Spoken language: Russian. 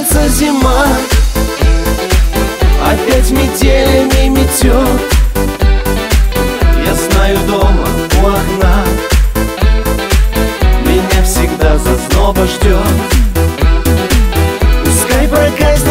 начнется зима, опять метелями метет. Я знаю, дома у окна меня всегда зазноба ждет. Пускай проказничает